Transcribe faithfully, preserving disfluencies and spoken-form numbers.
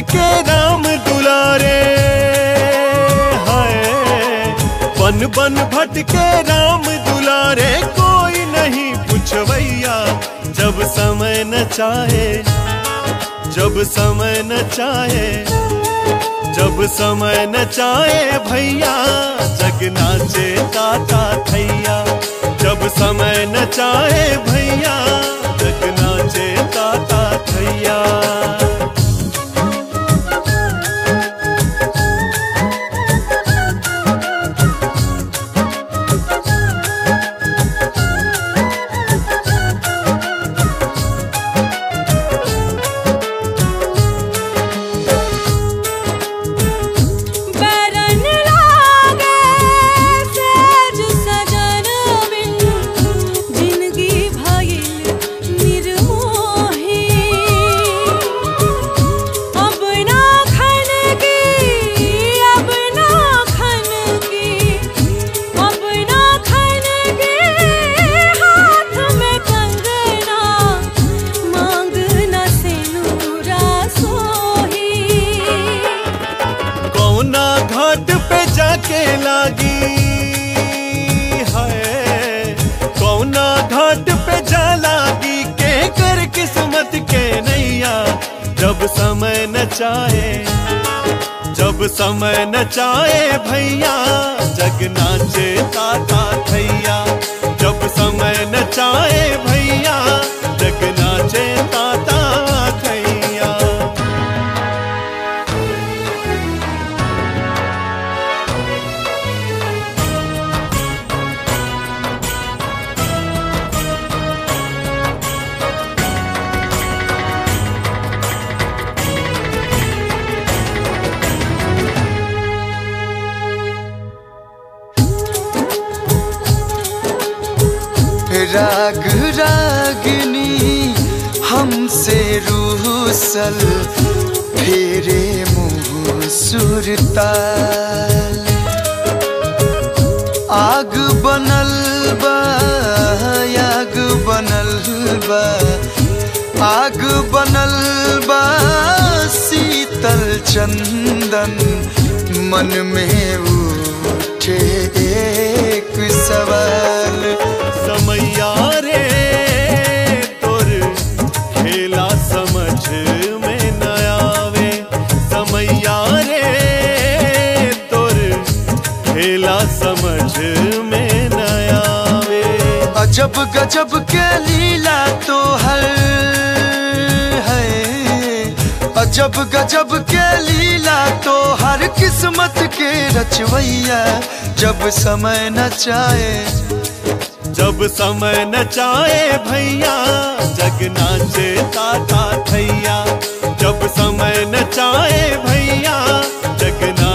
के राम दुलारे, हाय बन बन भटके राम दुलारे, कोई नहीं पूछवैया जब समय न चाहे, जब समय न चाहे, जब समय न चाहे भैया जग नाचे ताता थैया, जब समय न चाहे भैया जग नाचे ताता थैया। घाट पे जाके लागी है, कौना घाट पे जा लागी के कर किस्मत के नैया, जब समय न चाहे, जब समय न चाहे भैया जग नाचे ताता थैया, जब समय न चाहे भैया जग नाचे ताता थैया। राग रागिनी हमसे रूसल, फेरे मुँह सुरताल, आग बनल बा, आग बनल बा, आग बनल बा, शीतल चंदन मन में उठे एक सवाल, समैया रे तोर खेला समझ में न आवे, समैया रे तोर खेला समझ में न आवे। अजब गजब के लीला तो हर है, अजब गजब के लीला तो हर किस्मत के रचवैया, जब समय न चाहे, जब समय न चाहे भैया जग नाचे ताता थैया, जब समय न चाहे भैया जग